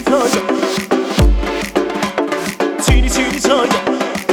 çayda, çini çini çayda.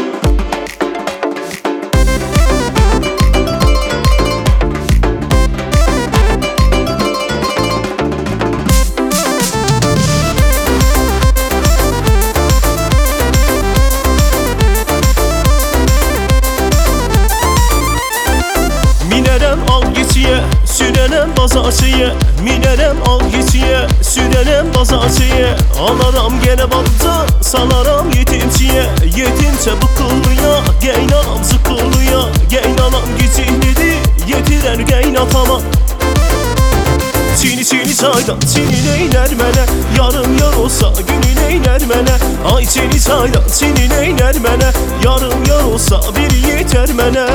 Minerem al geçiye, sürenem bazarçıya. Minerem al geçiye, sürenem bazarçıya. Alaram gene balıkta, salaram yetimçiye. Yetimçe bıkıllıya, geynanam zıkıllıya. Geynanam geçihledi, yetirer geynatama. Çini çini çaydan, çini neyler mene. Yarım yar olsa günü neyler mene. Ay çini çaydan, çini neyler mene. Yarım yar olsa biri yeter mene.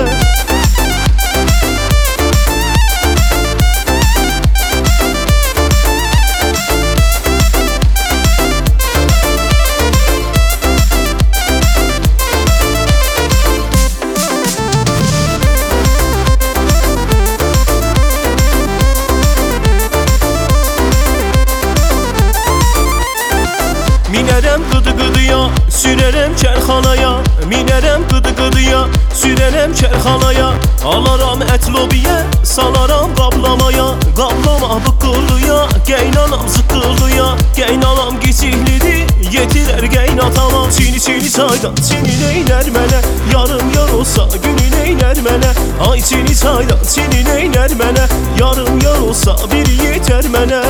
Minerem gıdı gıdıya, sürerem kerhanaya. Minerem gıdı gıdıya, sürerem kerhanaya. Alaram et lobiye, salaram qablamaya. Qablama bıkıllıya, geynanam zıkıllıya. Geynanam geçihlidi, yetirer geynatama. Çini çini çaydan, çini neyler mene. Yarım yar olsa günü neyler mene. Ay çini çaydan, çini neyler mene. Yarım yar olsa biri yeter mene.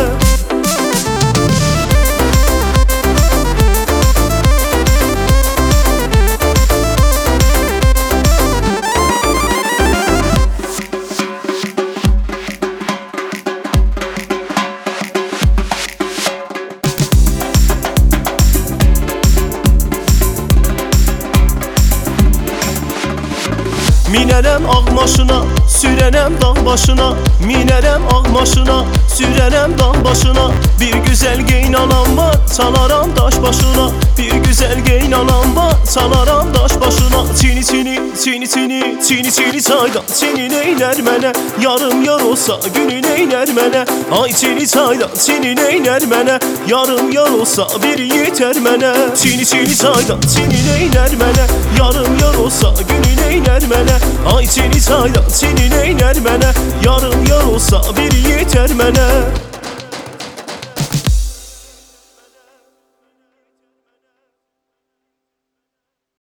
Minerem ağ maşına, sürenem dağ başına. Minerem ağ maşına, sürenem dağ başına. Bir güzel geynanan var, çalaram daş başına. Bir güzel geynanan var, çalaram daş başına. Çini çini, çini çini, çini çini çaydan, çini neyler mene. Yarım yar olsa günü neyler mene. Ay çini çaydan, çini neyler mene. Yarım yar olsa biri yeter mene. Çini çini çaydan, çini neyler mene. Yarım yar olsa günü neyler mene. Ay çini çaydan, çini neyler mene. Yarım yar olsa biri yeter mene.